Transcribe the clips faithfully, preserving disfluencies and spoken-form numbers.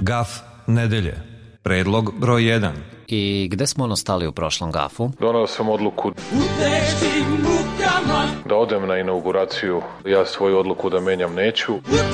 Gaf nedelje. Predlog broj jedan. I gde smo ono stali u prošlom gafu? Donao sam odluku da odem na inauguraciju. Ja svoju odluku da menjam neću.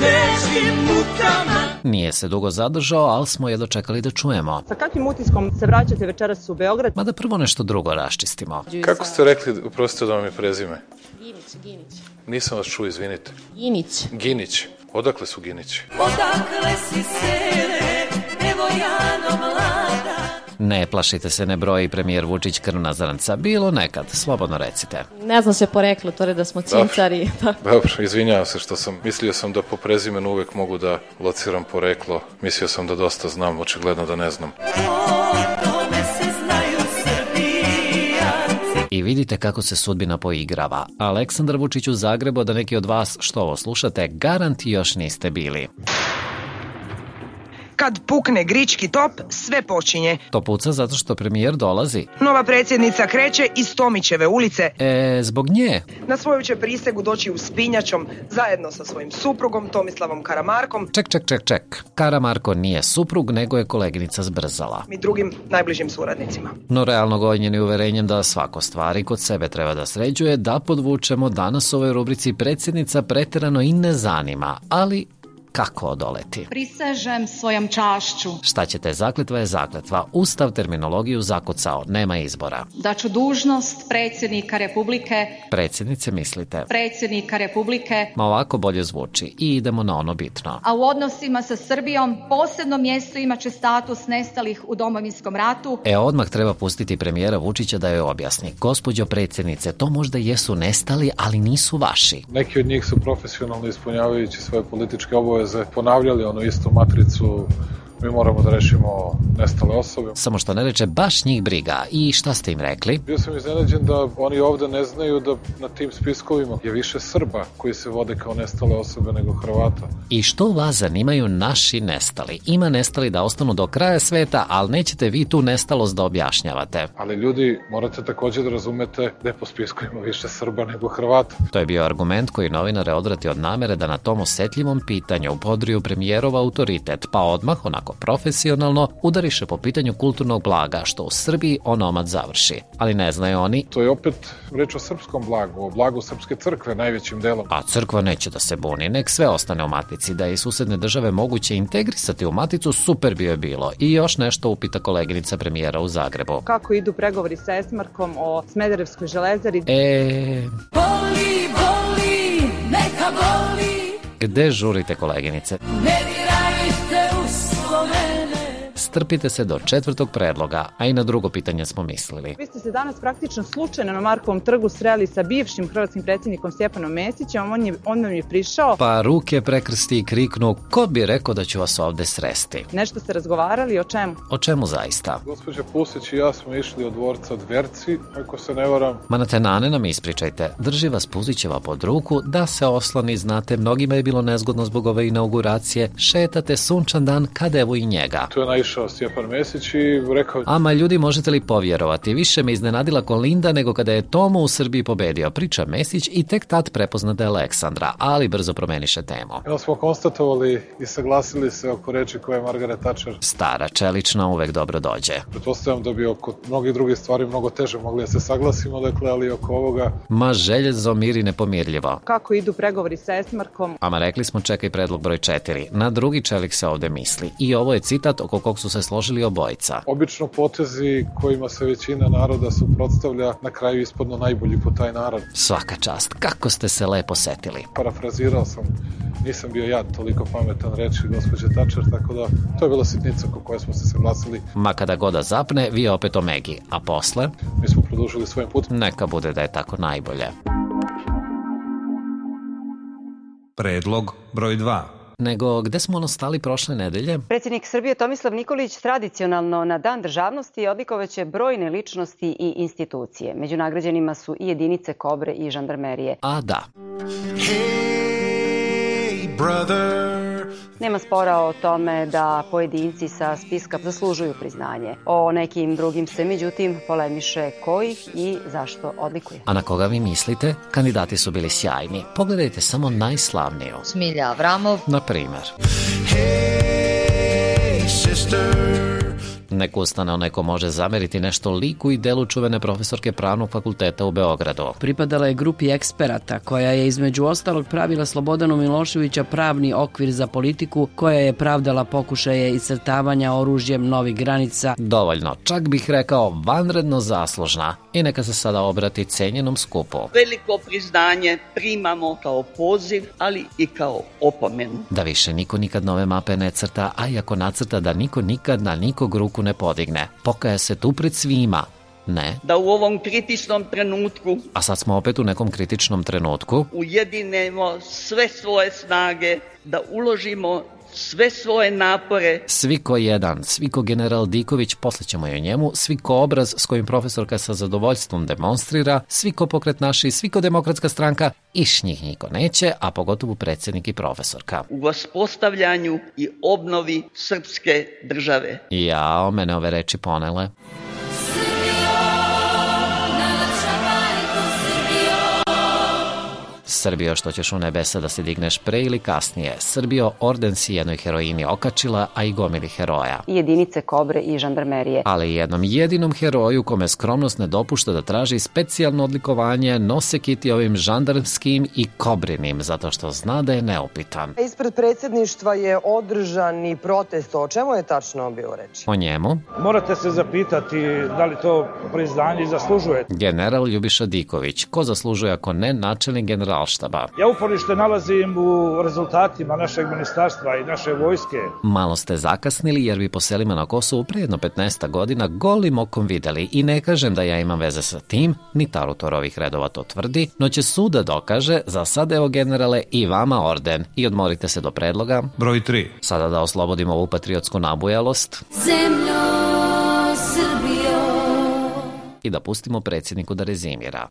Nije se dugo zadržao, ali smo je dočekali da čujemo. Sa kakvim utiskom se vraćate večeras u Beograd? Mada prvo nešto drugo raščistimo. Kako ste rekli, oprostite da vam je prezime? Ginić, Ginić. Nisam vas čuo, izvinite. Ginić. Ginić. Odakle su Ginići? Odakle si sere, evo Jano mlada. Ne plašite se, ne broji premijer Vučić krvna zrnca. Bilo nekad, slobodno recite. Ne znam se poreklo, to je da smo cincari. Dobro, izvinjavam se što sam, mislio sam da po prezimenu uvek mogu da lociram poreklo. Mislio sam da dosta znam, očigledno da ne znam. I vidite kako se sudbina poigrava. Aleksandar Vučić u Zagrebu, da neki od vas što ovo slušate, garanti još niste bili. Kad pukne grički top, sve počinje. To puca zato što premijer dolazi. Nova predsjednica kreće iz Tomićeve ulice. E, zbog nje. Na svoju će prisegu doći uspinjačom zajedno sa svojim suprugom Tomislavom Karamarkom. Ček, ček, ček, ček. Karamarko nije suprug, nego je koleginica zbrzala. I drugim najbližim suradnicima. No realno gonjeni uverenjem da svako stvari kod sebe treba da sređuje, da podvučemo danas u ovoj rubrici predsjednica preterano i ne zanima, ali kako odoleti? Prisežem svojom čašću. Šta ćete, zakletva je zakletva. Ustav terminologiju zakucao, nema izbora. Da ću dužnost predsjednika Republike... Predsjednice mislite? Predsjednika Republike... Ma ovako bolje zvuči i idemo na ono bitno. A u odnosima sa Srbijom posebno mjesto imaće status nestalih u Domovinskom ratu. E, odmah treba pustiti premijera Vučića da joj objasni. Gospođo predsjednice, to možda jesu nestali, ali nisu vaši. Neki od njih su profesionalno ispunjavajući svoje političke obaveze ponavljali onu istu matricu, mi moramo da rešimo nestale osobe. Samo što ne reče, baš njih briga. I šta ste im rekli? Bio sam iznenađen da oni ovde ne znaju da na tim spiskovima je više Srba koji se vode kao nestale osobe nego Hrvata. I što vas zanimaju naši nestali? Ima nestali da ostanu do kraja sveta, ali nećete vi tu nestalost da objašnjavate. Ali ljudi, morate također da razumete da je po spiskovima više Srba nego Hrvata. To je bio argument koji novinare odvrati od namere da na tom osetljivom pitanju podriju premijerov autoritet, pa odmah onako profesionalno udariše po pitanju kulturnog blaga, što u Srbiji onomad završi. Ali ne znaju oni. To je opet reč o srpskom blagu, o blagu srpske crkve najvećim delom. A crkva neće da se buni, nek sve ostane u matici. Da je i susedne države moguće integrisati u maticu, super bi je bilo. I još nešto upita koleginica premijera u Zagrebu. Kako idu pregovori sa Esmarkom o Smederevskoj železari? E... Boli, boli, neka boli. Gde žurite, koleginice? Ne dirajte u spomene. Strpite se do četvrtog predloga, a i na drugo pitanje smo mislili. Vi ste se danas praktično slučajno na Markovom trgu sreli sa bivšim hrvatskim predsjednikom Stjepanom Mesićem, on, je, on vam je prišao. Pa ruke prekrsti i kriknu, ko bi rekao da ću vas ovde sresti? Nešto ste razgovarali, o čemu? O čemu zaista? Gospođa Pusić i ja smo išli od dvorca Dverci, ako se ne varam. Ma na te nane nam ispričajte, drži vas Puzićeva pod ruku, da se osloni, znate, mnogima je bilo nezgodno zbog ove inauguracije, šetate sunčan dan, kad evo i njega. Tu je naišao Stjepan Mesić i rekao... Ama ljudi, možete li povjerovati, više me iznenadila Kolinda nego kada je Tomo u Srbiji pobedio, priča Mesić i tek tad prepoznate Aleksandra, ali brzo promeniše temu. Evo smo konstatovali i saglasili se oko reči koje je Margaret Thatcher. Stara čelična uvek dobro dođe. Pretpostavljam da bi oko mnogih drugih stvari mnogo teže mogli da se saglasimo, dakle, ali oko ovoga... Ma željezo miri nepomirljivo. Kako idu pregovori sa Esmarkom? Ama rekli smo, čekaj predlog broj četiri. Na drugi čelik se ovde misli. I ovo je citat oko kog su se složili obojica. Obično potezi kojima se većina naroda suprotstavlja na kraju ispadno najbolji po taj narod. Svaka čast, kako ste se lepo setili. Parafrazirao sam, nisam bio ja toliko pametan reči gospođe Thatcher, tako da to je bila sitnica oko koje smo se saglasili. Ma kada god da zapne, vi opet omegi, a posle? Mi smo produžili svojim putem. Neka bude da je tako najbolje. Predlog broj dva. Nego gde smo ono stali prošle nedelje? Predsjednik Srbije Tomislav Nikolić tradicionalno na Dan državnosti odlikovaće brojne ličnosti i institucije. Među nagrađenima su i jedinice Kobre i žandarmerije. A da. Hey, brother. Nema spora o tome da pojedinci sa spiska zaslužuju priznanje. O nekim drugim se, međutim, polemiše ko ih i zašto odlikuje. A na koga vi mislite? Kandidati su bili sjajni. Pogledajte samo najslavniju. Smilja Avramov. Na primer. Hey, sister. Nek ustane, neko može zameriti nešto liku i delu čuvene profesorke Pravnog fakulteta u Beogradu. Pripadala je grupi eksperata koja je između ostalog pravila Slobodanu Miloševića pravni okvir za politiku, koja je pravdala pokušaje iscrtavanja oružjem novih granica. Dovoljno, čak bih rekao vanredno zaslužna. I neka se sada obrati cenjenom skupu. Veliko priznanje primamo kao poziv, ali i kao opomenu. Da više niko nikad nove mape ne crta, a i ako nacrta da niko nikad na nikog ruku ne podigne. Pokaja se tu pred svima. Ne. Da u ovom kritičnom trenutku, a sad smo opet u nekom kritičnom trenutku, ujedinemo sve svoje snage, da uložimo sve svoje napore. Svi ko jedan, svi ko general Diković, posle ćemo i o njemu, svi ko obraz s kojim profesorka sa zadovoljstvom demonstrira, svi ko Pokret naši, svi ko Demokratska stranka, iš njih niko neće, a pogotovo predsjednik i profesorka. U uspostavljanju i obnovi srpske države. Jao, mene ove reči ponele. Srbijo, što ćeš u nebesa da se digneš pre ili kasnije. Srbijo, orden si jednoj heroini okačila, a i gomili heroja. I jedinice Kobre i žandarmerije. Ali jednom jedinom heroju kome skromnost ne dopušta da traži specijalno odlikovanje, nose kiti ovim žandarmskim i kobrinim, zato što zna da je neupitan. Ispred predsjedništva je održan i protest. O čemu je tačno bio reč? O njemu? Morate se zapitati da li to priznanje zaslužuje. General Ljubiša Diković. Ko zaslužuje ako ne načelnik general štaba? Ja uporište nalazim u rezultatima našeg ministarstva i naše vojske. Malo ste zakasnili jer bi po selima na Kosovu pre jedno petnaest godina golim okom videli i ne kažem da ja imam veze sa tim, ni Tarutor ovih redova to tvrdi, no će sud da dokaže, za sad evo generale i vama orden i odmorite se do predloga. Broj tri. Sada da oslobodimo ovu patriotsku nabujalost. Zemljo Srbijo. I da pustimo predsjedniku da rezimira.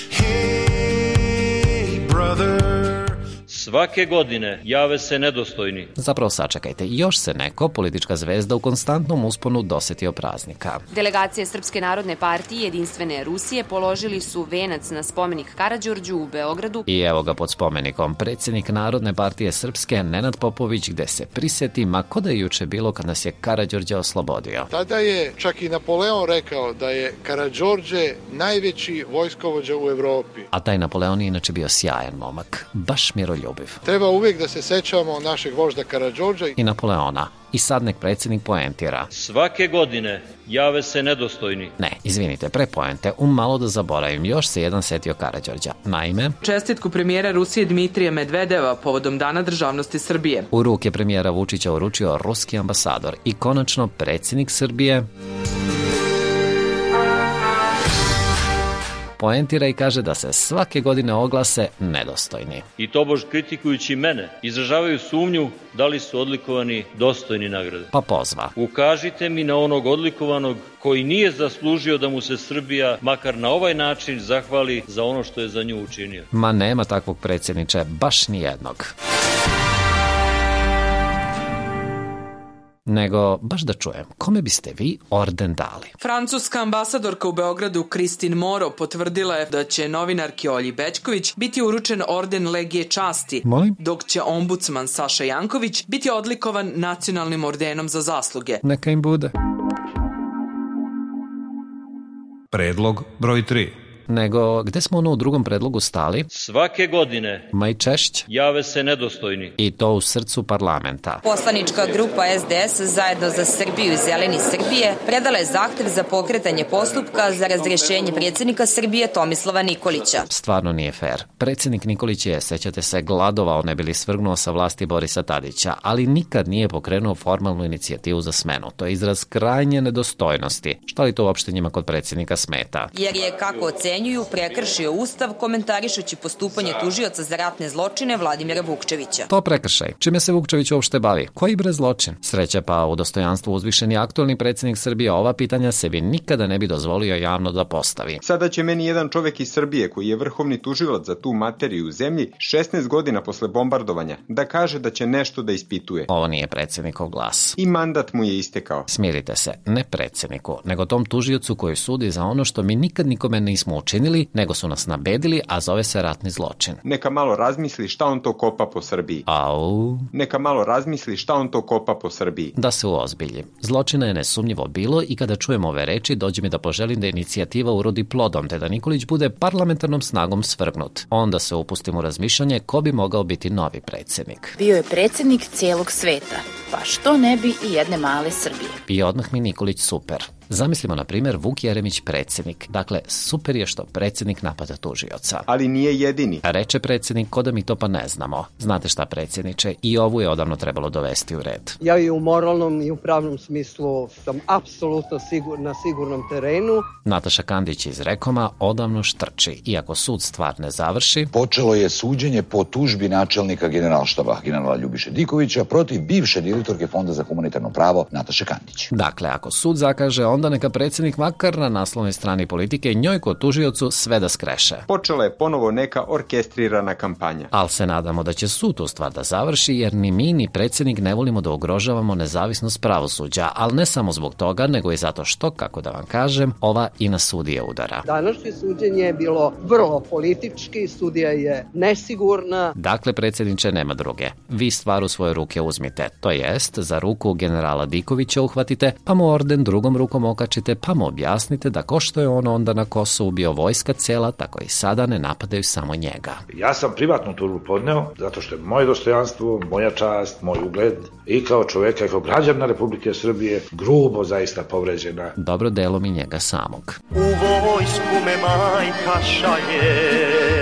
Svake godine jave se nedostojni. Zapravo sačekajte, još se neko, politička zvezda u konstantnom usponu dosetio praznika. Delegacije Srpske narodne partije Jedinstvene Rusije položili su venac na spomenik Karađorđu u Beogradu. I evo ga pod spomenikom, predsjednik Narodne partije Srpske Nenad Popović, gde se prisjeti, ma ko da je juče bilo kad nas je Karađorđe oslobodio. Tada je čak i Napoleon rekao da je Karađorđe najveći vojskovođa u Evropi. A taj Napoleon je inače bio sjajan momak, baš miroljubiv. Treba uvijek da se sećamo našeg vožda Karađorđa i Napoleona. I sad nek predsjednik poentira. Svake godine jave se nedostojni. Ne, izvinite, pre poente, um malo da zaboravim, još se jedan setio Karađorđa. Naime, čestitku premijera Rusije Dmitrija Medvedeva povodom Dana državnosti Srbije. U ruke premijera Vučića uručio ruski ambasador i konačno predsjednik Srbije poentira i kaže da se svake godine oglase nedostojni. I tobož kritikujući mene, izražavaju sumnju da li su odlikovani dostojni nagrade. Pa pozva. Ukažite mi na onog odlikovanog koji nije zaslužio da mu se Srbija makar na ovaj način zahvali za ono što je za nju učinio. Ma nema takvog predsjedniče, baš ni jednog. Nego, baš da čujem, kome biste vi orden dali? Francuska ambasadorka u Beogradu Kristin Moro potvrdila je da će novinarki Olji Bećković biti uručen orden Legije časti, Molim? dok će ombudsman Saša Janković biti odlikovan nacionalnim ordenom za zasluge. Neka im bude. Predlog broj tri. Nego, gde smo ono u drugom predlogu stali? Svake godine Ma i češće jave se nedostojni. I to u srcu parlamenta. Poslanička grupa S D S zajedno za Srbiju i Zeleni Srbije predala je zahtev za pokretanje postupka za razrješenje predsjednika Srbije Tomislava Nikolića. Stvarno nije fair. Predsjednik Nikolić je, sećate se, gladovao ne bi li svrgnuo sa vlasti Borisa Tadića, ali nikad nije pokrenuo formalnu inicijativu za smenu. To je izraz krajnje nedostojnosti. Šta li to uopšte njima kod predsjednika smeta? Jer je, kako ocenjuju, prekršio Ustav komentarišući postupanje tužioca za ratne zločine Vladimira Vukčevića. To prekršaj. Čime se Vukčević uopšte bavi? Koji bre zločin? Sreća pa u dostojanstvu uzvišeni aktualni predsjednik Srbije ova pitanja sebi nikada ne bi dozvolio javno da postavi. Sada će meni jedan čovjek iz Srbije koji je vrhovni tužilac za tu materiju u zemlji šesnaest godina posle bombardovanja da kaže da će nešto da ispituje. Ovo nije predsjednikov glas. I mandat mu je istekao. Smirite se, ne predsjedniku, nego tom tužiocu koji sudi za ono što mi nikad nikome nismo učinili, nego su nas nabedili, a zove se ratni zločin. Neka malo razmisli šta on to kopa po Srbiji. Au. Neka malo razmisli šta on to kopa po Srbiji. Da se uozbilji. Zločina je nesumnjivo bilo i kada čujem ove reči, dođe mi da poželim da inicijativa urodi plodom, te da Nikolić bude parlamentarnom snagom svrgnut. Onda se upustim u razmišljanje ko bi mogao biti novi predsjednik. Bio je predsjednik cijelog sveta, pa što ne bi i jedne male Srbije. I odmah mi Nikolić super. Zamislimo, na primjer, Vuk Jeremić predsjednik. Dakle, super je što predsjednik napada tužioca. Ali nije jedini. Reče predsjednik, ko da mi to pa ne znamo. Znate šta, predsjedniče, i ovu je odavno trebalo dovesti u red. Ja i u moralnom i u pravnom smislu sam apsolutno sigur, na sigurnom terenu. Nataša Kandić iz Rekoma odavno štrči. Iako sud stvar ne završi, počelo je suđenje po tužbi načelnika generalštaba generala Ljubiše Dikovića protiv bivše direktorke Fonda za humanitarno pravo Nataše Kandić. Dakle, ako sud zakaže, onda neka predsjednik makar na naslovnoj strani Politike njoj kod tužiocu sve da skreše. Počela je ponovo neka orkestrirana kampanja. Ali se nadamo da će sud tu stvar da završi, jer ni mi ni predsjednik ne volimo da ugrožavamo nezavisnost pravosuđa, ali ne samo zbog toga, nego i zato što, kako da vam kažem, ova i na sudije udara. Današnje suđenje je bilo vrlo politički, sudija je nesigurna. Dakle, predsjedniče, nema druge. Vi stvar u svoje ruke uzmite, to jest za ruku generala Dikovića uhvatite, pa mu orden drugom rukom okačite, pa mu objasnite da ko što je on onda na Kosovu bio vojska cijela, tako i sada ne napadaju samo njega. Ja sam privatnu tužbu podneo zato što je moje dostojanstvo, moja čast, moj ugled i kao čoveka i kao građana Republike Srbije grubo zaista povređena. Dobro delo mi njega samog. U vojsku me majka šalje.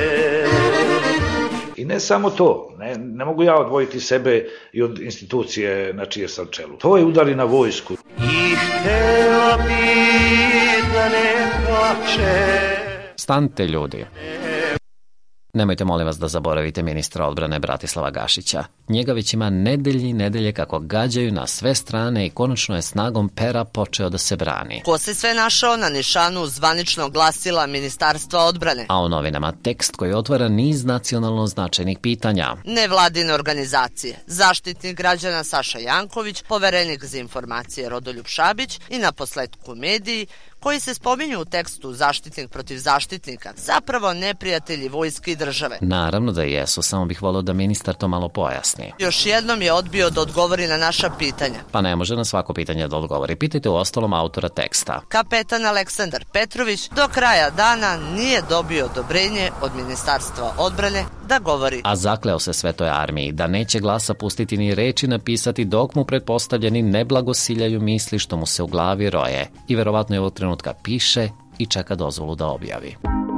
I ne samo to, ne, ne mogu ja odvojiti sebe i od institucije na čije sam čelu. To je udari na vojsku. I htela bi da ne plače. Stanite, ljudi. Nemojte, molim vas, da zaboravite ministra odbrane Bratislava Gašića. Njega već ima nedelji i nedelje kako gađaju na sve strane i konačno je snagom pera počeo da se brani. Ko se sve našao na nišanu zvaničnog glasila Ministarstva odbrane? A u novinama tekst koji otvara niz nacionalno značajnih pitanja. Nevladine organizacije, zaštitnik građana Saša Janković, poverenik za informacije Rodoljub Šabić i naposletku mediji, koji se spominju u tekstu zaštitnik protiv zaštitnika, zapravo neprijatelji vojske i države. Naravno da jesu, samo bih volio da ministar to malo pojasni. Još jednom je odbio da odgovori na naša pitanja. Pa ne može na svako pitanje da odgovori. Pitajte u ostalom autora teksta. Kapetan Aleksandar Petrović do kraja dana nije dobio odobrenje od Ministarstva odbrane da govori. A zakleo se Svetoj armiji da neće glasa pustiti ni reči napisati dok mu pretpostavljeni ne blagosiljaju misli što mu se u glavi roje. I verovatno je ovog trenutka piše i čeka dozvolu da objavi.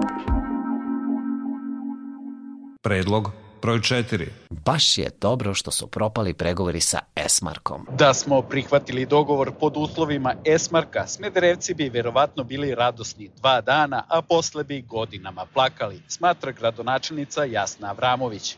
Predlog broj četiri. Baš je dobro što su propali pregovori sa Esmarkom. Da smo prihvatili dogovor pod uslovima Esmarka, Smederevci bi verovatno bili radosni dva dana, a posle bi godinama plakali, smatra gradonačelnica Jasna Avramović.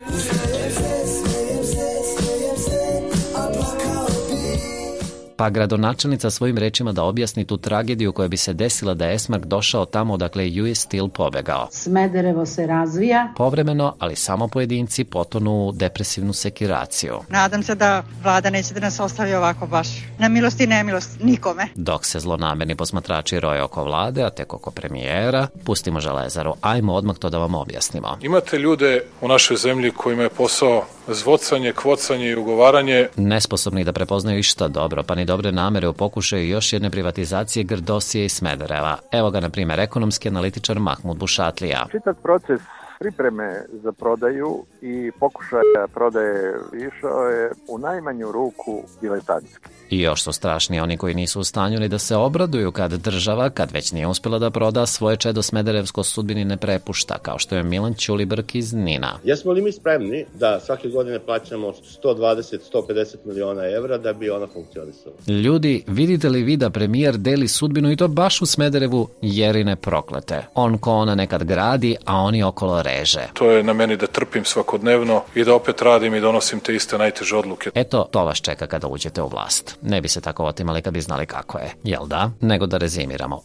Pa gradonačelnica svojim rečima da objasni tu tragediju koja bi se desila da je Esmark došao tamo odakle je U S Steel pobegao. Smederevo se razvija. Povremeno, ali samo pojedinci potonu u depresivnu sekiraciju. Nadam se da vlada neće da nas ostavi ovako baš na milost i nemilost nikome. Dok se zlonamerni posmatrači roje oko vlade, a tek oko premijera, pustimo Železaru. Ajmo odmah to da vam objasnimo. Imate ljude u našoj zemlji kojima je posao zvocanje, kvocanje i ugovaranje. Nesposobni da prepoznaju išta dobro, pa ni dobre namere u pokušaju još jedne privatizacije Grdosije i Smedereva. Evo ga, na primjer, ekonomski analitičar Mahmud Bušatlija. Čitav proces pripreme za prodaju i pokušaja prodaje išao je u najmanju ruku diletantski. I još su strašni oni koji nisu u stanju ni da se obraduju kad država, kad već nije uspjela da proda, svoje čedo Smederevsko sudbini ne prepušta, kao što je Milan Ćulibrk iz Nina. Jesmo li mi spremni da svake godine plaćamo sto dvadeset do sto pedeset miliona evra da bi ona funkcionisala? Ljudi, vidite li vi da premijer deli sudbinu i to baš u Smederevu Jerine proklete? On ko ona nekad gradi, a oni okolo reže. To je na meni da trpim svakodnevno i da opet radim i donosim te iste najteže odluke. Eto, to vas čeka kada uđete u vlast. Ne bi se tako otimali kad bi znali kako je, jel da? Nego da rezimiramo.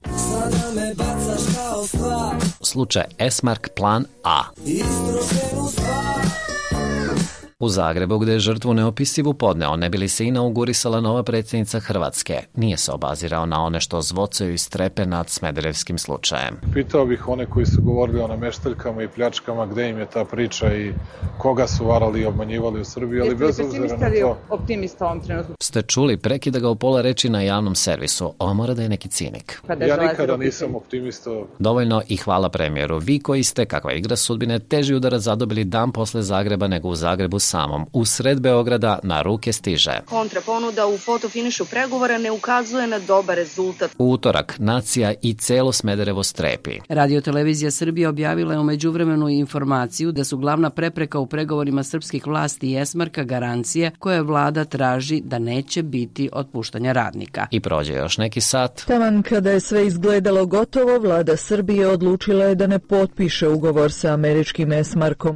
Slučaj Esmark plan A. U Zagrebu, gde je žrtvu neopisivu podneo, ne bi li se inaugurisala nova predsjednica Hrvatske, nije se obazirao na one što zvocaju i strepe nad smederevskim slučajem. Pitao bih one koji su govorili o nameštaljkama i pljačkama, gde im je ta priča i koga su varali i obmanjivali u Srbiji, ali bez obzira na to... Optimista u ovom trenutku. Ste čuli, prekida ga u pola reči na javnom servisu. Ovo mora da je neki cinik. Ja nikada nisam optimista. Dovoljno i hvala premijeru. Vi koji ste, kakva igra sudbine, teži udara zadobili dan posle Zagreba nego u Zagrebu samom. U sred Beograda na ruke stiže. Kontraponuda u fotofinišu pregovora ne ukazuje na dobar rezultat. U utorak nacija i celo Smederevo strepi. Radio-televizija Srbije objavila je u međuvremenu informaciju da su glavna prepreka u pregovorima srpskih vlasti i Esmarka garancije koje vlada traži da neće biti otpuštanja radnika. I prođe još neki sat. Taman kada je sve izgledalo gotovo, vlada Srbije odlučila je da ne potpiše ugovor sa američkim Esmarkom.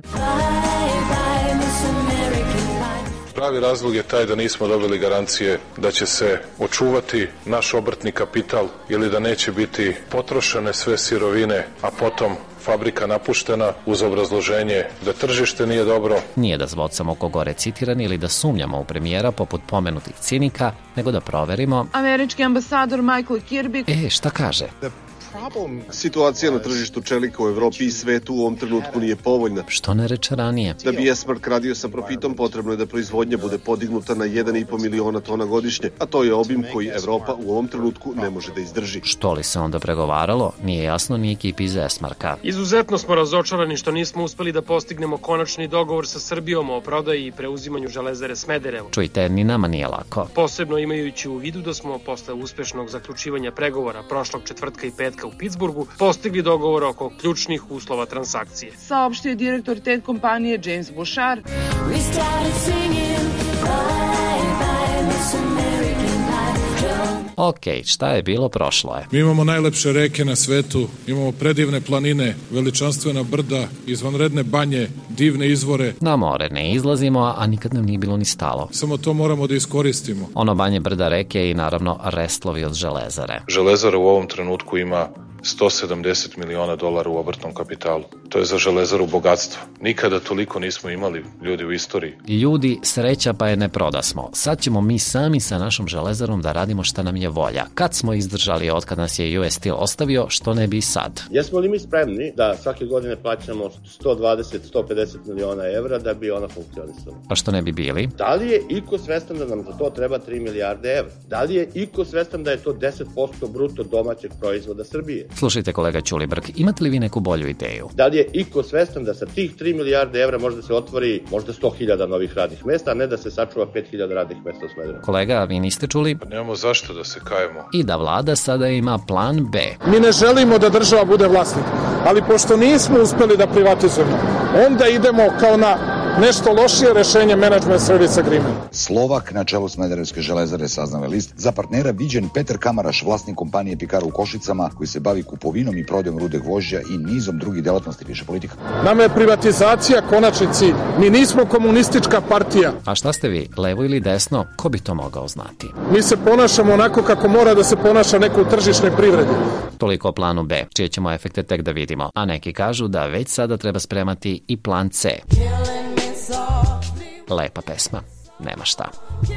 Pravi razlog je taj da nismo dobili garancije da će se očuvati naš obrtni kapital ili da neće biti potrošene sve sirovine, a potom fabrika napuštena uz obrazloženje da tržište nije dobro. Nije da zvocamo oko gore citiran ili da sumnjamo u premijera poput pomenutih cinika, nego da proverimo. Američki ambasador Michael Kirby. E, šta kaže? Situacija na tržištu čelika u Evropi i svetu u ovom trenutku nije povoljna. Što ne reče ranije? Da bi Esmark radio sa profitom, potrebno je da proizvodnja bude podignuta na jedan i po miliona tona godišnje, a to je obim koji Evropa u ovom trenutku ne može da izdrži. Što li se onda pregovaralo? Nije jasno ni ekipi iz Esmarka. Izuzetno smo razočarani što nismo uspeli da postignemo konačni dogovor sa Srbijom o prodaji i preuzimanju Železare Smederevo. Čujte, ni nama nije lako. Posebno imajući u vidu da smo posle uspešnog zaključivanja pregovora prošlog četvrtka i petka u Pittsburghu postigli dogovor oko ključnih uslova transakcije. Saopštio je direktor te kompanije James Bouchard. Ok, šta je bilo, prošlo je. Mi imamo najlepše reke na svetu, imamo predivne planine, veličanstvena brda, izvanredne banje, divne izvore. Na more ne izlazimo, a nikad nam nije bilo ni stalo. Samo to moramo da iskoristimo. Ono banje, brda, reke i naravno restlovi od Železare. Železara u ovom trenutku ima sto sedamdeset miliona dolara u obrtnom kapitalu. To je za Železaru bogatstvo. Nikada toliko nismo imali ljudi u istoriji. Ljudi, sreća pa je ne prodasmo. Sad ćemo mi sami sa našom Železarom da radimo šta nam je volja. Kad smo izdržali od kad nas je U S Steel ostavio, što ne bi sad? Jesmo li mi spremni da svake godine plaćamo sto dvadeset do sto pedeset miliona evra da bi ona funkcionisala? Pa što ne bi bili? Da li je iko svestan da nam za to treba tri milijarde evra? Da li je iko svestan da je to deset posto bruto domaćeg proizvoda Srbije? Slušajte, kolega Ćulibrk, imate li vi neku bolju ideju? Da li je iko svestan da sa tih tri milijarde evra može da se otvori možda sto hiljada novih radnih mesta, a ne da se sačuva pet hiljada radnih mesta u Smederevu? Kolega, vi niste čuli? Pa nemamo zašto da se kajemo. I da vlada sada ima plan B. Mi ne želimo da država bude vlasnik, ali pošto nismo uspeli da privatizujemo, onda idemo kao na nešto lošije rešenje Management Service Agreement. Slovak na čelu Smederevske železare, saznao je list, za partnera viđen Petar Kamaraš, vlasnik kompanije Pikara u Košicama, koji se bavi kupovinom i prodajom rude gvožđa i nizom drugih delatnosti, piše Politika. Nama je privatizacija konačni cilj. Mi nismo komunistička partija. A šta ste vi, levo ili desno? Ko bi to mogao znati? Mi se ponašamo onako kako mora da se ponaša neko u tržišnoj privredi. Toliko o planu B, čije ćemo efekte tek da vidimo. A neki kažu da već sada treba spremati i plan C. Lepa pesma, nema šta.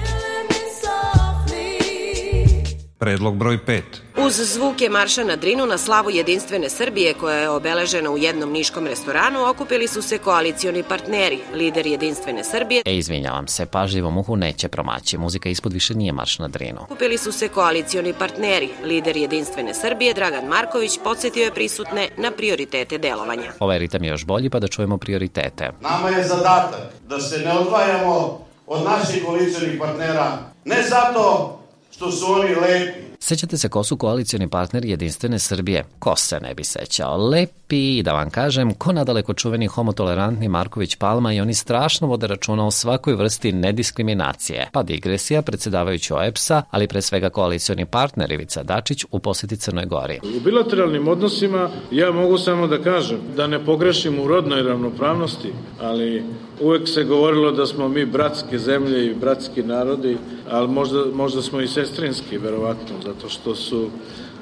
Predlog broj pet. Uz zvuke marša na Drinu na slavu Jedinstvene Srbije, koja je obeležena u jednom niškom restoranu, okupili su se koalicioni partneri, lider Jedinstvene Srbije. E, izvinjavam se, pažljivom uhu neće promaći, muzika ispod više nije marš na Drinu. Okupili su se koalicioni partneri, lider Jedinstvene Srbije, Dragan Marković, podsjetio je prisutne na prioritete delovanja. Ovaj ritam je još bolji, pa da čujemo prioritete. Nama je zadatak da se ne odvajamo od naših koalicionih partnera, ne zato što su oni lepi. Sećate se ko su koalicioni partneri Jedinstvene Srbije? Ko se ne bi sećao? Lepi, da vam kažem, ko nadaleko čuveni homotolerantni Marković Palma i oni strašno vode računa o svakoj vrsti nediskriminacije. Pa digresija, predsjedavajući O E P S-a, ali pre svega koalicioni partner Ivica Dačić u poseti Crnoj Gori. U bilateralnim odnosima ja mogu samo da kažem da ne pogrešim u rodnoj ravnopravnosti, ali uvek se govorilo da smo mi bratske zemlje i bratski narodi, ali možda, možda smo i sestrinski, verovatno, zato što su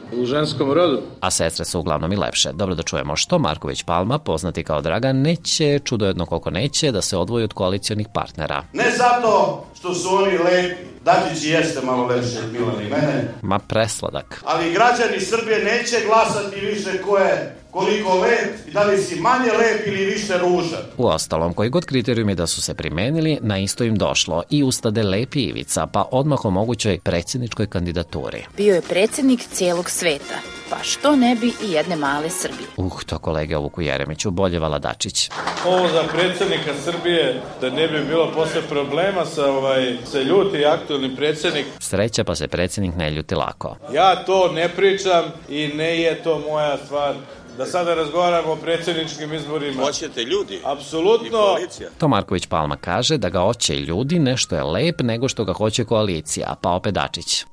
u ženskom rodu. A sestre su uglavnom i lepše. Dobro da čujemo što Marković Palma, poznati kao Dragan, neće, čudo jedno koliko neće, da se odvoji od koalicionih partnera. Ne zato što su oni lepi, Dačić i jeste malo lepši od Milana i mene. Ma presladak. Ali građani Srbije neće glasati više ko je koliko lep i da li si manje lep ili više ružan. U ostalom, koji god kriterijumi da su se primenili, na isto im došlo i ustade Lepi Ivica, pa odmah o mogućoj predsjedničkoj kandidaturi. Bio je predsjednik cijelog sveta, pa što ne bi i jedne male Srbije. Uh, to kolege o Vuku Jeremiću, bolje Valadačić. Ovo za predsjednika Srbije, da ne bi bilo posle problema sa ovaj, se ljuti aktualni predsjednik. Sreća pa se predsjednik ne ljuti lako. Ja to ne pričam i ne je to moja stvar. Da sada razgovaramo o predsjedničkim izborima. Hoćete ljudi? Apsolutno. To Marković Palma kaže da ga hoće i ljudi, nešto je lep nego što ga hoće koalicija, pa opet Dačić.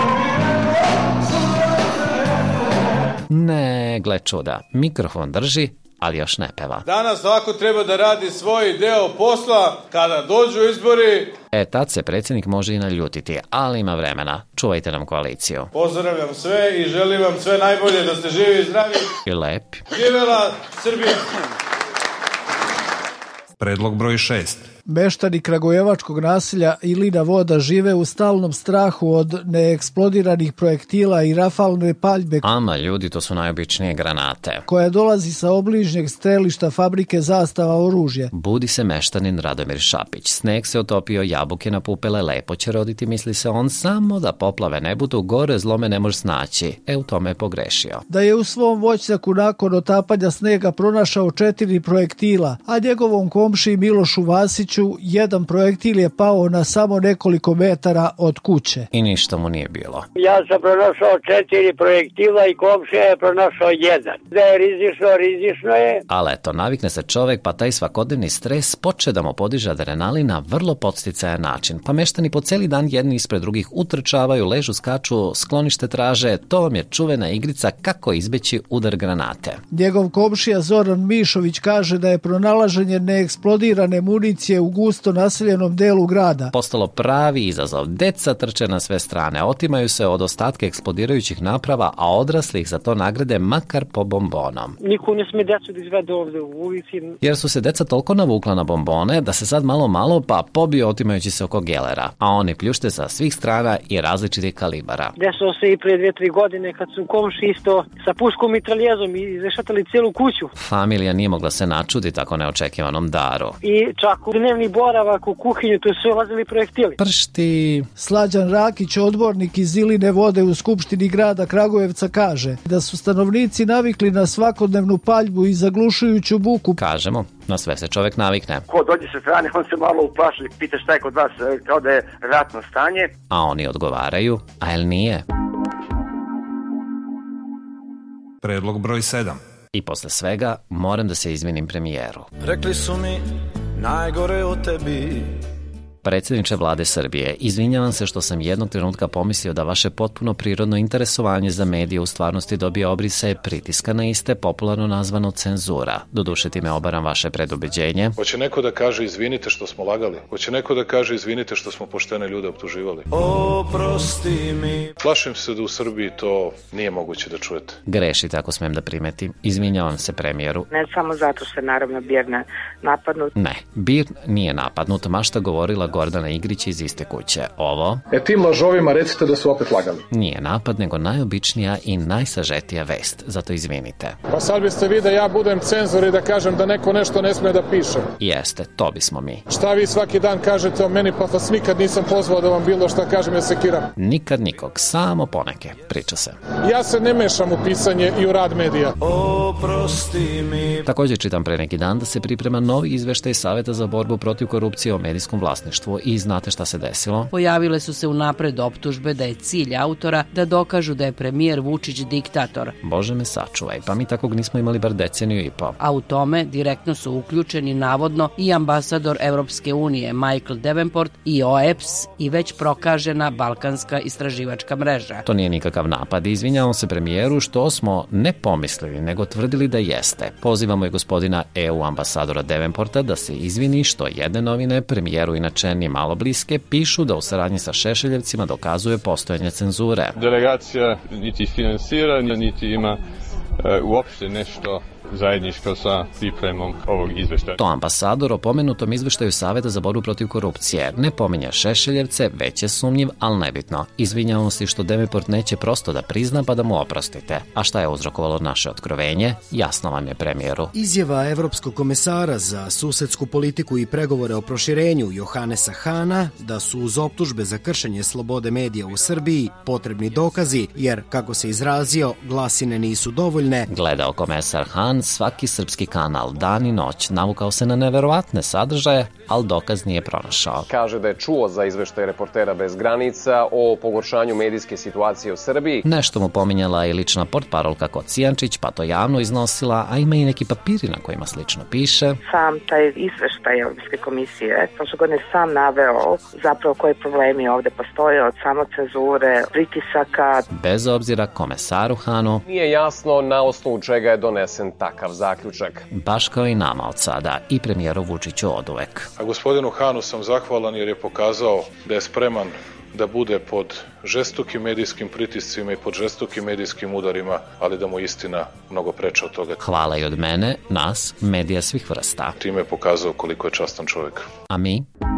Ne, gle čuda, mikrofon drži, ali još ne peva. Danas ovako treba da radi svoj deo posla, kada dođu izbori. E, tad se predsjednik može i naljutiti, ali ima vremena. Čuvajte nam koaliciju. Pozdravljam sve i želim vam sve najbolje, da ste živi i zdravi. I lepi. Živela Srbija! Predlog broj šest. Meštani kragujevačkog naselja Ilina Voda žive u stalnom strahu od neeksplodiranih projektila i rafalne paljbe. Ama, ljudi, to su najobičnije granate. Koja dolazi sa obližnjeg strelišta fabrike Zastava oružje. Budi se meštanin Radomir Šapić. Sneg se otopio, jabuke napupele, lepo će roditi, misli se on, samo da poplave ne budu, gore zlome ne može snaći. E, u tome je pogrešio. Da je u svom voćnjaku nakon otapanja snega pronašao četiri projektila, a njegovom komšiji Milošu Vasiću jedan projektil je pao na samo nekoliko metara od kuće. I ništa mu nije bilo. Ja sam pronašao četiri projektila i komšija je pronašao jedan. Da je rizično, rizično je. Ali eto, navikne se čovek, pa taj svakodnevni stres poče da mu podiže adrenalin na vrlo podsticajan način. Pa meštani po celi dan jedni ispred drugih utrčavaju, ležu, skaču, sklonište traže. To vam je čuvena igrica kako izbeći udar granate. Njegov komšija Zoran Mišović kaže da je pronalaženje neeksplodirane municije u gusto naseljenom delu grada postalo pravi izazov. Deca trče na sve strane, otimaju se od ostatke eksplodirajućih naprava, a odraslih za to nagrade makar po bombonom. Niko ne sme decu da izvede ovde u ulici. Jer su se deca toliko navukla na bombone da se sad malo malo pa pobio otimajući se oko gelera, a oni pljušte sa svih strana i različitih kalibara. Desilo se i pre dve, tri godine kad su komši isto sa puškom i traljezom izrešatali cijelu kuću. Familija nije mogla se načuditi tako neočekivanom daru. I čak u dnevni boravak u kuhinju, tu su ulazili projektili. Pršti. Slađan Rakić, odbornik iz Iline Vode u Skupštini grada Kragujevca, kaže da su stanovnici navikli na svakodnevnu paljbu i zaglušujuću buku. Kažemo, na sve se čovjek navikne. Ko dođe sa strane, on se malo uplaši, pita šta je kod vas, kao da je ratno stanje. A oni odgovaraju, a jel nije? Predlog broj sedam. I posle svega moram da se izvinim premijeru. Rekli su mi najgore o tebi. Predsjedniče vlade Srbije, izvinjavam se što sam jednog trenutka pomislio da vaše potpuno prirodno interesovanje za medije u stvarnosti dobije obrise pritiska na iste, popularno nazvano cenzura. Doduše time obaram vaše predubeđenje. Hoće neko da kaže izvinite što smo lagali? Hoće neko da kaže izvinite što smo poštene ljude optuživali? Oprosti mi. Plašim se da u Srbiji to nije moguće da čujete. Grešite ako smem da primetim. Izvinjavam se premijeru. Ne samo zato što je naravno Birna napadnut. Ne, Birn nije napadnut, mašta govorila Gordana Igrić iz iste kuće. Ovo... E tim lažovima recite da su opet lagali. Nije napad, nego najobičnija i najsažetija vest. Zato izvinite. Pa sad biste vi da ja budem cenzor i da kažem da neko nešto ne sme da piše. Jeste, to bismo mi. Šta vi svaki dan kažete o meni, pa vas nikad nisam pozvao da vam bilo šta kažem, ja se kiram. Nikad nikog, samo poneke. Priča se. Ja se ne mešam u pisanje i u rad medija. Oprosti mi. Također čitam pre neki dan da se priprema novi izveštaj Saveta za borbu protiv korupcije o medijskom vlasništvu. I znate šta se desilo? Pojavile su se unapred optužbe da je cilj autora da dokažu da je premijer Vučić diktator. Bože me sačuvaj, pa mi takvog nismo imali bar deceniju i po. A u tome direktno su uključeni navodno i ambasador Evropske unije Michael Davenport i O E P S i već prokažena Balkanska istraživačka mreža. To nije nikakav napad. Izvinjavam se premijeru što smo ne pomislili, nego tvrdili da jeste. Pozivamo i gospodina E U ambasadora Davenporta da se izvini što jedne novine premijeru inače inače ni malo bliske, pišu da u saradnji sa Šešeljevcima dokazuje postojanje cenzure. Delegacija niti finansira, niti ima e, uopšte nešto zajedničko sa pripremom ovog izveštaja. To ambasador o pomenutom izveštaju Saveta za borbu protiv korupcije ne pominje Šešeljevce, već je sumnjiv, ali nebitno. Izvinjavamo se što Demeport neće prosto da prizna pa da mu oprostite. A šta je uzrokovalo naše otkrovenje? Jasno vam je, premijeru. Izjava Evropskog komesara za susedsku politiku i pregovore o proširenju Johanesa Hana da su uz optužbe za kršenje slobode medija u Srbiji potrebni dokazi, jer, kako se izrazio, glasine nisu dovoljne. Gledao komesar Han svaki srpski kanal, dan i noć, navukao se na neverovatne sadržaje, ali dokaz nije pronašao. Kaže da je čuo za izveštaj Reportera bez granica o pogoršanju medijske situacije u Srbiji. Nešto mu pominjala i lična portparolka Kocijančić, pa to javno iznosila, a ima i neki papiri na kojima slično piše. Sam taj izveštaj Evropske komisije prošle godine sam naveo zapravo koji problemi ovde postoje, od samocenzure, pritisaka. Bez obzira komesaru Hanu nije jasno na osnovu čega je donesen takav zaključak. Baš kao i nama od sada, i premijeru Vučiću oduvek. A gospodinu Hanu sam zahvalan jer je pokazao da je spreman da bude pod žestokim medijskim pritiscima i pod žestokim medijskim udarima, ali da mu istina mnogo preča od toga. Hvala i od mene, nas, medija svih vrsta. Time je pokazao koliko je častan čovjek. A mi?